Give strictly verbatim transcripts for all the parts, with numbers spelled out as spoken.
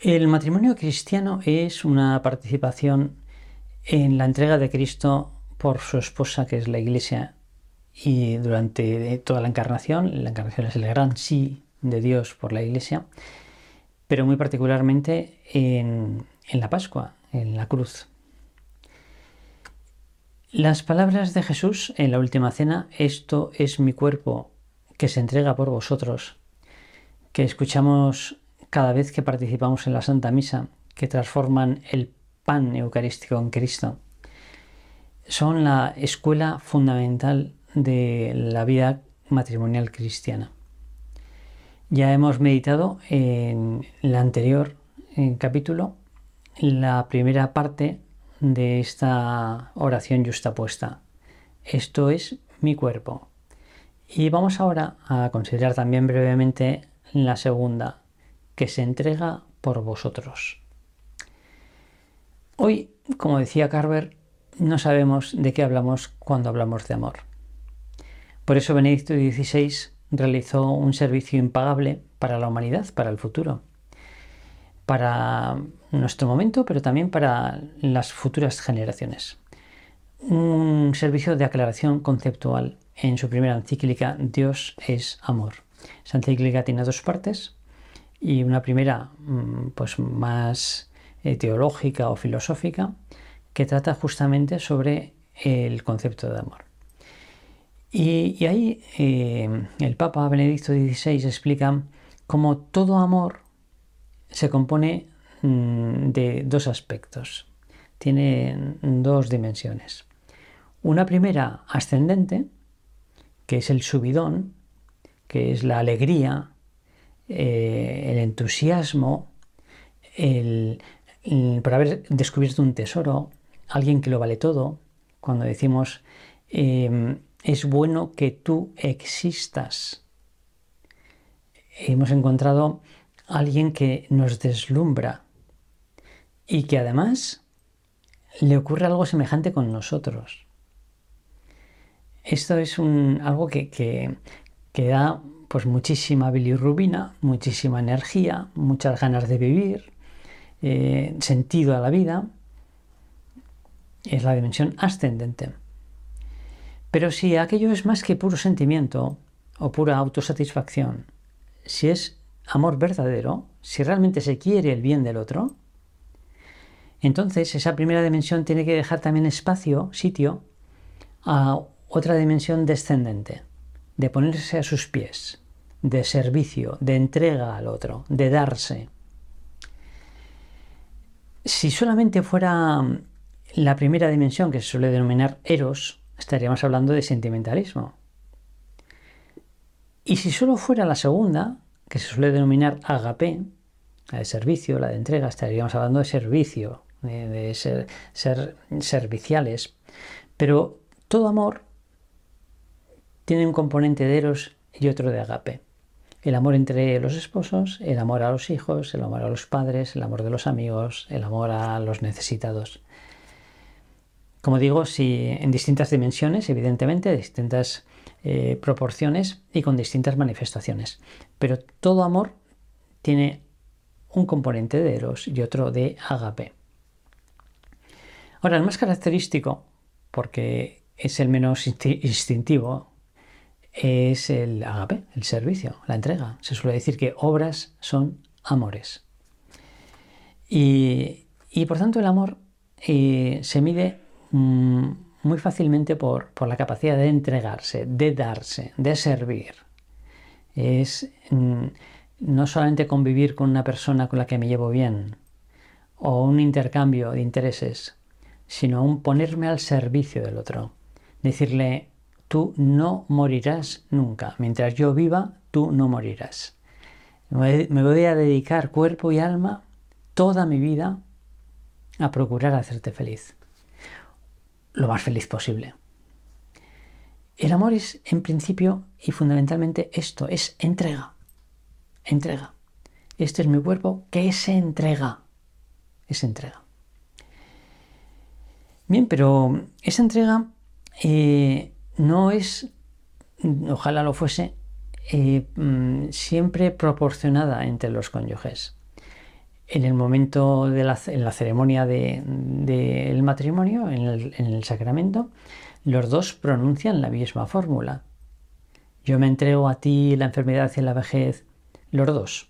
El matrimonio cristiano es una participación en la entrega de Cristo por su esposa, que es la Iglesia, y durante toda la encarnación. La encarnación es el gran sí de Dios por la Iglesia, pero muy particularmente en, en la Pascua, en la cruz. Las palabras de Jesús en la última cena, esto es mi cuerpo que se entrega por vosotros, que escuchamos cada vez que participamos en la Santa Misa, que transforman el pan eucarístico en Cristo, son la escuela fundamental de la vida matrimonial cristiana. Ya hemos meditado en el anterior en capítulo la primera parte de esta oración yuxtapuesta. Esto es mi cuerpo. Y vamos ahora a considerar también brevemente la segunda, que se entrega por vosotros. Hoy, como decía Carver, no sabemos de qué hablamos cuando hablamos de amor. Por eso Benedicto dieciséis realizó un servicio impagable para la humanidad, para el futuro, para nuestro momento, pero también para las futuras generaciones. Un servicio de aclaración conceptual en su primera encíclica, Dios es amor. Esa encíclica tiene dos partes, y una primera pues más eh, teológica o filosófica, que trata justamente sobre el concepto de amor. Y, y ahí eh, el Papa Benedicto dieciséis explica cómo todo amor se compone mm, de dos aspectos, tiene dos dimensiones. Una primera ascendente, que es el subidón, que es la alegría, eh, el entusiasmo, el, el, por haber descubierto un tesoro, alguien que lo vale todo. Cuando decimos eh, es bueno que tú existas, hemos encontrado a alguien que nos deslumbra y que además le ocurre algo semejante con nosotros. Esto es un, algo que, que, que da pues muchísima bilirrubina, muchísima energía, muchas ganas de vivir, eh, sentido a la vida. Es la dimensión ascendente. Pero si aquello es más que puro sentimiento o pura autosatisfacción, si es amor verdadero, si realmente se quiere el bien del otro, entonces esa primera dimensión tiene que dejar también espacio, sitio, a otra dimensión descendente, de ponerse a sus pies, de servicio, de entrega al otro, de darse. Si solamente fuera la primera dimensión, que se suele denominar eros, estaríamos hablando de sentimentalismo. Y si solo fuera la segunda, que se suele denominar agape, la de servicio, la de entrega, estaríamos hablando de servicio, de, de ser, ser serviciales. Pero todo amor tiene un componente de eros y otro de agape. El amor entre los esposos, el amor a los hijos, el amor a los padres, el amor de los amigos, el amor a los necesitados. Como digo, sí, en distintas dimensiones, evidentemente, de distintas eh, proporciones y con distintas manifestaciones. Pero todo amor tiene un componente de eros y otro de agape. Ahora, el más característico, porque es el menos instintivo, es el agape, el servicio, la entrega. Se suele decir que obras son amores. Y, y por tanto el amor eh, se mide mm, muy fácilmente por, por la capacidad de entregarse, de darse, de servir. Es mm, no solamente convivir con una persona con la que me llevo bien o un intercambio de intereses, sino un ponerme al servicio del otro. Decirle: tú no morirás nunca. Mientras yo viva, tú no morirás. Me voy a dedicar cuerpo y alma, toda mi vida, a procurar hacerte feliz. Lo más feliz posible. El amor es, en principio y fundamentalmente, esto, es entrega. Entrega. Este es mi cuerpo que se entrega. Es entrega. Bien, pero esa entrega eh, no es, ojalá lo fuese, eh, siempre proporcionada entre los cónyuges. en el momento de la, en la ceremonia del de, de matrimonio, en el, en el sacramento, los dos pronuncian la misma fórmula. Yo me entrego a ti la enfermedad y la vejez, los dos.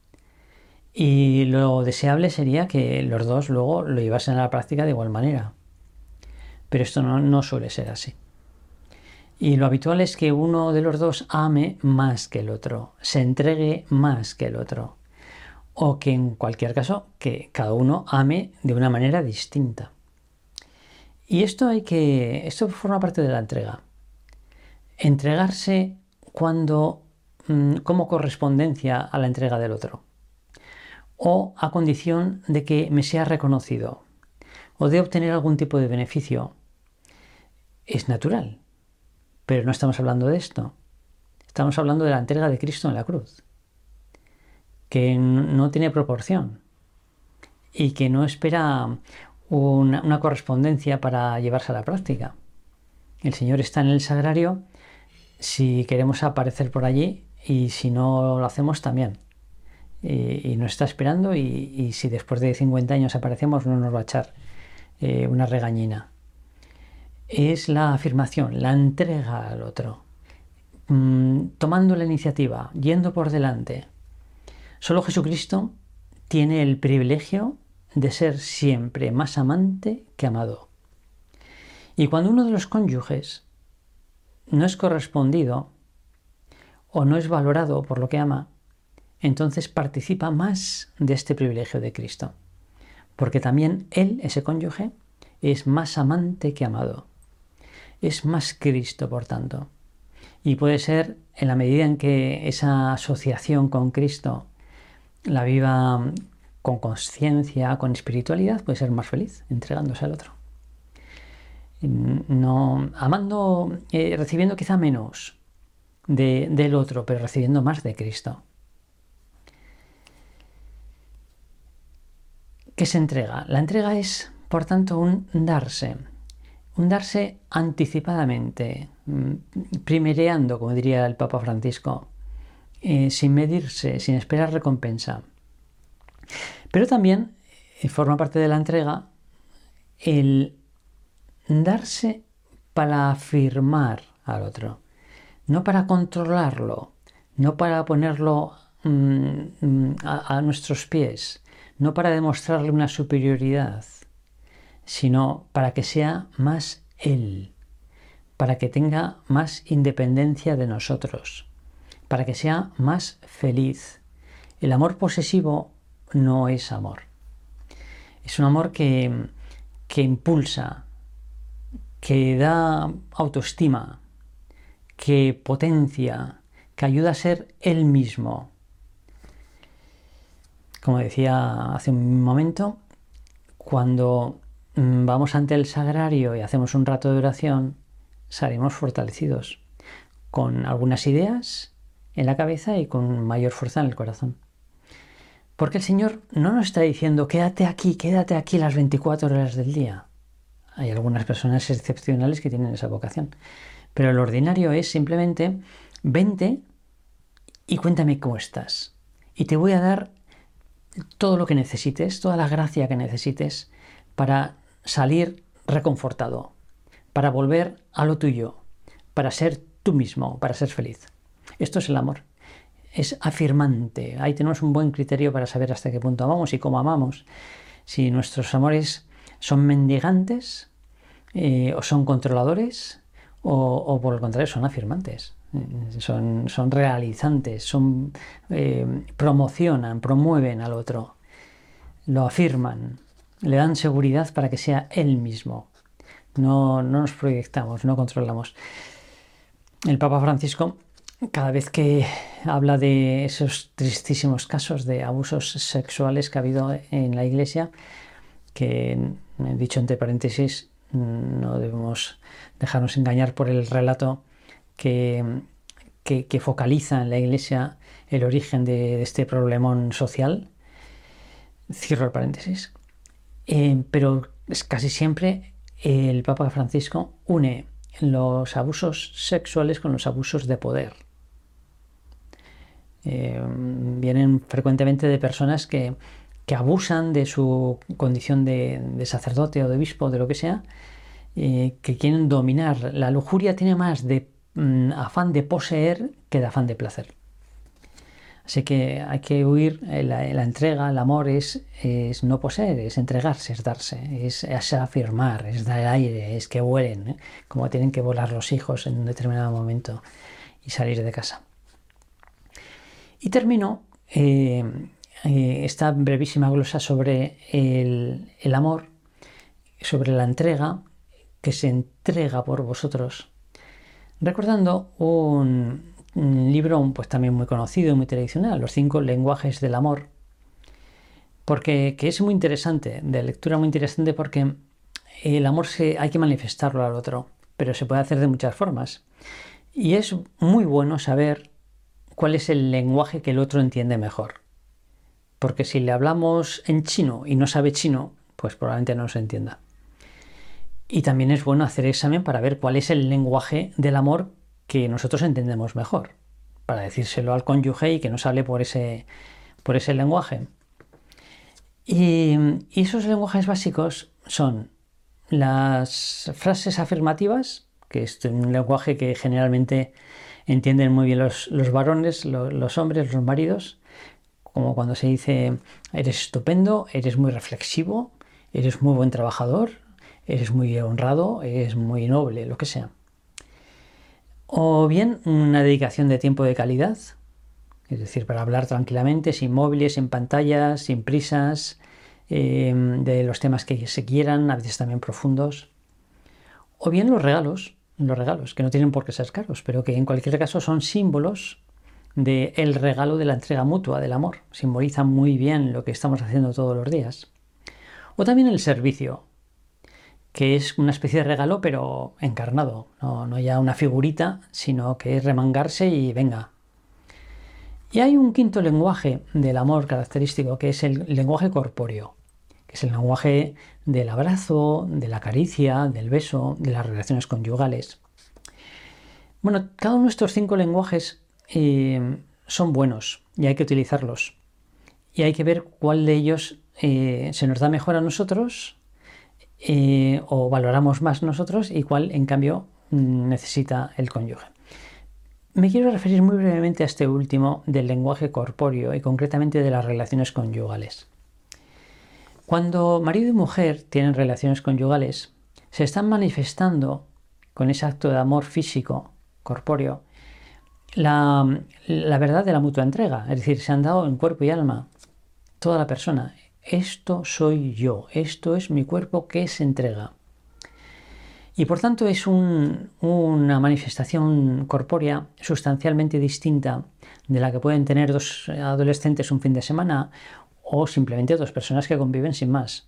Y lo deseable sería que los dos luego lo llevasen a la práctica de igual manera. Pero esto no, no suele ser así. Y lo habitual es que uno de los dos ame más que el otro, se entregue más que el otro. O que en cualquier caso, que cada uno ame de una manera distinta. Y esto hay que, esto forma parte de la entrega. Entregarse cuando, como correspondencia a la entrega del otro. O a condición de que me sea reconocido. O de obtener algún tipo de beneficio. Es natural. Pero no estamos hablando de esto. Estamos hablando de la entrega de Cristo en la cruz. Que no tiene proporción. Y que no espera una, una correspondencia para llevarse a la práctica. El Señor está en el sagrario si queremos aparecer por allí y si no lo hacemos también. Y, y nos está esperando y, y si después de cincuenta años aparecemos no nos va a echar eh, una regañina. Es la afirmación, la entrega al otro, mm, tomando la iniciativa, yendo por delante. Solo Jesucristo tiene el privilegio de ser siempre más amante que amado. Y cuando uno de los cónyuges no es correspondido o no es valorado por lo que ama, entonces participa más de este privilegio de Cristo. Porque también él, ese cónyuge, es más amante que amado. Es más Cristo, por tanto. Y puede ser, en la medida en que esa asociación con Cristo la viva con conciencia, con espiritualidad, puede ser más feliz, entregándose al otro. No, amando, eh, recibiendo quizá menos de, del otro, pero recibiendo más de Cristo. ¿Qué se entrega? La entrega es, por tanto, un darse. Un darse anticipadamente, primereando, como diría el Papa Francisco, eh, sin medirse, sin esperar recompensa. Pero también eh, forma parte de la entrega el darse para afirmar al otro, no para controlarlo, no para ponerlo mmm, a, a nuestros pies, no para demostrarle una superioridad, sino para que sea más Él, para que tenga más independencia de nosotros, para que sea más feliz. El amor posesivo no es amor. Es un amor que, que impulsa, que da autoestima, que potencia, que ayuda a ser Él mismo. Como decía hace un momento, cuando vamos ante el sagrario y hacemos un rato de oración, salimos fortalecidos, con algunas ideas en la cabeza y con mayor fuerza en el corazón. Porque el Señor no nos está diciendo quédate aquí, quédate aquí las veinticuatro horas del día. Hay algunas personas excepcionales que tienen esa vocación. Pero lo ordinario es simplemente vente y cuéntame cómo estás. Y te voy a dar todo lo que necesites, toda la gracia que necesites para salir reconfortado, para volver a lo tuyo, para ser tú mismo, para ser feliz. Esto es el amor. Es afirmante. Ahí tenemos un buen criterio para saber hasta qué punto amamos y cómo amamos. Si nuestros amores son mendigantes, eh, o son controladores, o, o por el contrario son afirmantes. Son, son realizantes, son, eh, promocionan, promueven al otro, lo afirman, le dan seguridad para que sea él mismo. No, no nos proyectamos, no controlamos. El Papa Francisco, cada vez que habla de esos tristísimos casos de abusos sexuales que ha habido en la Iglesia, que, dicho entre paréntesis, no debemos dejarnos engañar por el relato que, que, que focaliza en la Iglesia el origen de, de este problemón social. Cierro el paréntesis. Eh, pero es casi siempre el Papa Francisco une los abusos sexuales con los abusos de poder. Eh, vienen frecuentemente de personas que, que abusan de su condición de, de sacerdote o de obispo, de lo que sea, eh, que quieren dominar. La lujuria tiene más de mm, afán de poseer que de afán de placer. Así que hay que huir. La, la entrega, el amor es, es no poseer, es entregarse, es darse, es, es afirmar, es dar aire, es que vuelen, ¿eh? Como tienen que volar los hijos en un determinado momento y salir de casa. Y termino eh, eh, esta brevísima glosa sobre el, el amor, sobre la entrega, que se entrega por vosotros, recordando un, un libro pues también muy conocido y muy tradicional, Los cinco lenguajes del amor, porque que es muy interesante, de lectura muy interesante, porque el amor se, hay que manifestarlo al otro, pero se puede hacer de muchas formas. Y es muy bueno saber cuál es el lenguaje que el otro entiende mejor. Porque si le hablamos en chino y no sabe chino, pues probablemente no se entienda. Y también es bueno hacer examen para ver cuál es el lenguaje del amor que nosotros entendemos mejor, para decírselo al cónyuge y que nos hable por ese, por ese lenguaje. Y, y esos lenguajes básicos son las frases afirmativas, que es un lenguaje que generalmente entienden muy bien los, los varones, los, los hombres, los maridos, como cuando se dice: eres estupendo, eres muy reflexivo, eres muy buen trabajador, eres muy honrado, eres muy noble, lo que sea. O bien una dedicación de tiempo de calidad, es decir, para hablar tranquilamente, sin móviles, sin pantallas, sin prisas, eh, de los temas que se quieran, a veces también profundos. O bien los regalos, los regalos, que no tienen por qué ser caros, pero que en cualquier caso son símbolos del regalo de la entrega mutua, del amor. Simbolizan muy bien lo que estamos haciendo todos los días. O también el servicio, que es una especie de regalo pero encarnado, no, no ya una figurita, sino que es remangarse y venga. Y hay un quinto lenguaje del amor característico, que es el lenguaje corpóreo, que es el lenguaje del abrazo, de la caricia, del beso, de las relaciones conyugales. Bueno, cada uno de estos cinco lenguajes eh, son buenos y hay que utilizarlos. Y hay que ver cuál de ellos eh, se nos da mejor a nosotros, eh, o valoramos más nosotros, y cuál, en cambio, necesita el cónyuge. Me quiero referir muy brevemente a este último, del lenguaje corpóreo, y concretamente de las relaciones conyugales. Cuando marido y mujer tienen relaciones conyugales, se están manifestando con ese acto de amor físico, corpóreo, la, la verdad de la mutua entrega. Es decir, se han dado en cuerpo y alma, toda la persona. Esto soy yo, esto es mi cuerpo que se entrega. Y por tanto es un, una manifestación corpórea sustancialmente distinta de la que pueden tener dos adolescentes un fin de semana, o simplemente dos personas que conviven sin más.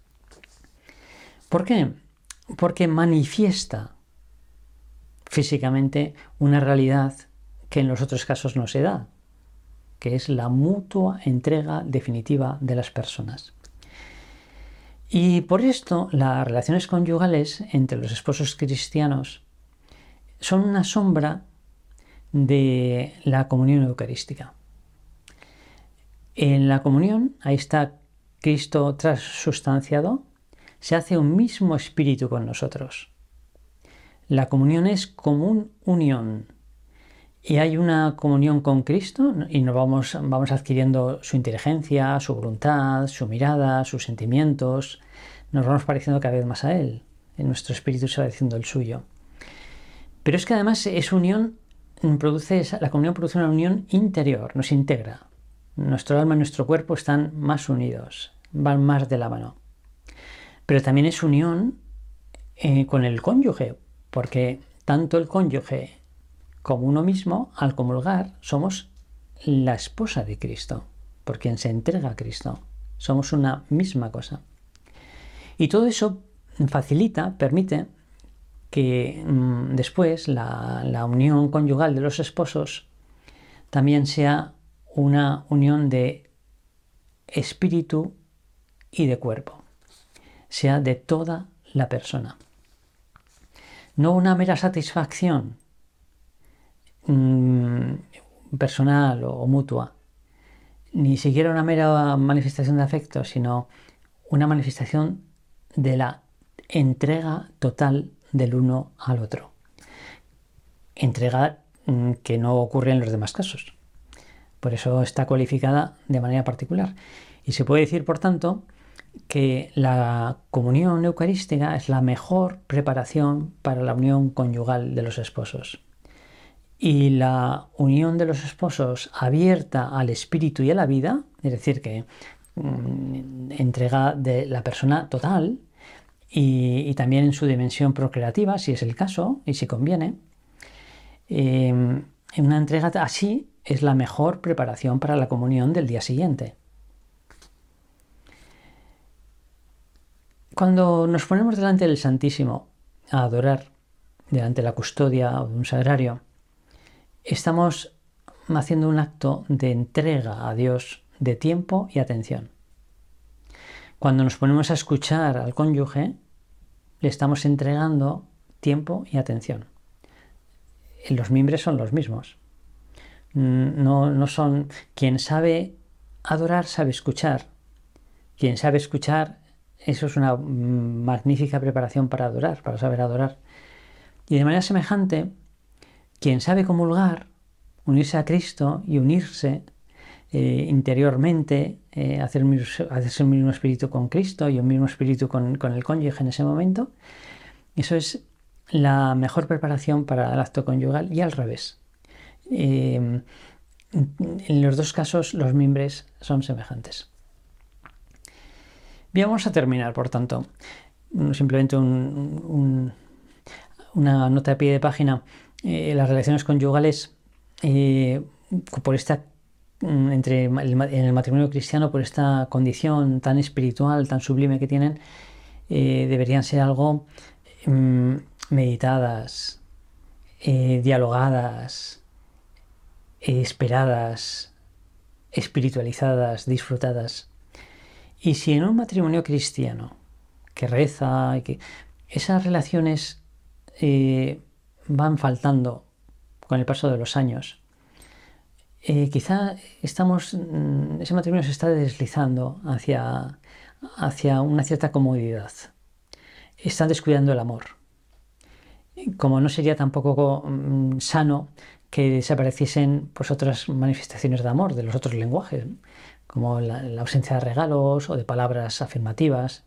¿Por qué? Porque manifiesta físicamente una realidad que en los otros casos no se da, que es la mutua entrega definitiva de las personas. Y por esto las relaciones conyugales entre los esposos cristianos son una sombra de la comunión eucarística. En la comunión, ahí está Cristo transustanciado, se hace un mismo espíritu con nosotros. La comunión es común unión. Y hay una comunión con Cristo y nos vamos, vamos adquiriendo su inteligencia, su voluntad, su mirada, sus sentimientos. Nos vamos pareciendo cada vez más a Él. En nuestro espíritu se va diciendo el suyo. Pero es que además esa unión produce, la comunión produce una unión interior, nos integra. Nuestro alma y nuestro cuerpo están más unidos, van más de la mano. Pero también es unión eh, con el cónyuge, porque tanto el cónyuge como uno mismo, al comulgar, somos la esposa de Cristo, por quien se entrega a Cristo. Somos una misma cosa. Y todo eso facilita, permite que mmm, después la, la unión conyugal de los esposos también sea una unión de espíritu y de cuerpo, sea de toda la persona. No una mera satisfacción personal o mutua, ni siquiera una mera manifestación de afecto, sino una manifestación de la entrega total del uno al otro. Entrega que no ocurre en los demás casos. Por eso está cualificada de manera particular. Y se puede decir, por tanto, que la comunión eucarística es la mejor preparación para la unión conyugal de los esposos. Y la unión de los esposos abierta al espíritu y a la vida, es decir, que mmm, entrega de la persona total y, y también en su dimensión procreativa, si es el caso y si conviene, eh, una entrega así es la mejor preparación para la comunión del día siguiente. Cuando nos ponemos delante del Santísimo a adorar, delante de la custodia o de un sagrario, estamos haciendo un acto de entrega a Dios de tiempo y atención. Cuando nos ponemos a escuchar al cónyuge, le estamos entregando tiempo y atención. Los mimbres son los mismos. No, no son... Quien sabe adorar sabe escuchar. Quien sabe escuchar, eso es una magnífica preparación para adorar, para saber adorar. Y de manera semejante, quien sabe comulgar, unirse a Cristo y unirse eh, interiormente, eh, hacer, hacerse un mismo espíritu con Cristo y un mismo espíritu con, con el cónyuge en ese momento, eso es la mejor preparación para el acto conyugal y al revés. Eh, en los dos casos los mimbres son semejantes. Bien, vamos a terminar, por tanto, simplemente un, un, una nota de pie de página. Eh, las relaciones conyugales, eh, por esta, entre el, en el matrimonio cristiano, por esta condición tan espiritual, tan sublime que tienen, eh, deberían ser algo eh, meditadas, eh, dialogadas, eh, esperadas, espiritualizadas, disfrutadas. Y si en un matrimonio cristiano que reza, y que esas relaciones eh, van faltando con el paso de los años, eh, quizá estamos, ese matrimonio se está deslizando hacia, hacia una cierta comodidad. Están descuidando el amor. Como no sería tampoco um, sano que desapareciesen pues, otras manifestaciones de amor, de los otros lenguajes, ¿no? Como la, la ausencia de regalos o de palabras afirmativas,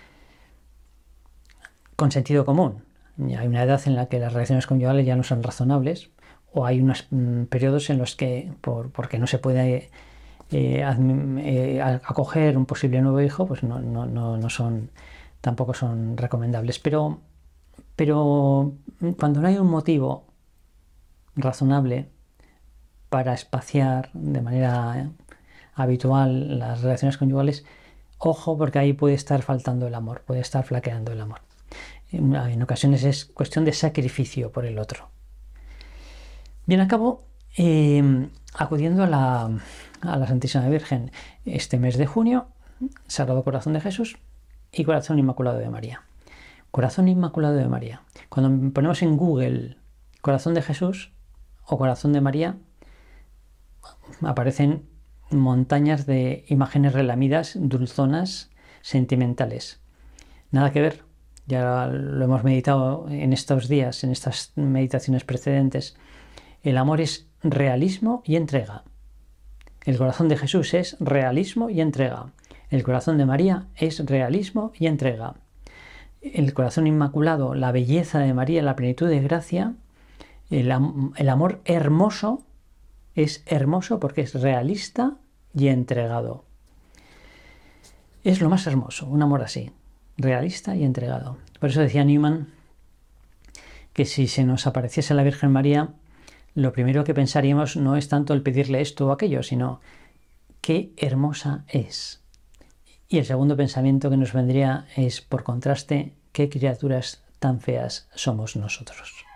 con sentido común. Hay una edad en la que las relaciones conyugales ya no son razonables, o hay unos mm, periodos en los que, por, porque no se puede eh, eh, acoger un posible nuevo hijo, pues no, no, no, no son, tampoco son recomendables. Pero, pero cuando no hay un motivo razonable para espaciar de manera habitual las relaciones conyugales, ojo, porque ahí puede estar faltando el amor, puede estar flaqueando el amor. En, en ocasiones es cuestión de sacrificio por el otro. Bien, acabo eh, acudiendo a la, a la Santísima Virgen este mes de junio, Sagrado Corazón de Jesús y Corazón Inmaculado de María. Corazón Inmaculado de María. Cuando ponemos en Google Corazón de Jesús o Corazón de María, aparecen montañas de imágenes relamidas, dulzonas, sentimentales. Nada que ver, ya lo hemos meditado en estos días, en estas meditaciones precedentes. El amor es realismo y entrega. El corazón de Jesús es realismo y entrega. El corazón de María es realismo y entrega. El corazón inmaculado, la belleza de María, la plenitud de gracia, el, am- el amor hermoso, es hermoso porque es realista y entregado. Es lo más hermoso, un amor así, realista y entregado. Por eso decía Newman que si se nos apareciese la Virgen María, lo primero que pensaríamos no es tanto el pedirle esto o aquello, sino qué hermosa es. Y el segundo pensamiento que nos vendría es, por contraste, qué criaturas tan feas somos nosotros.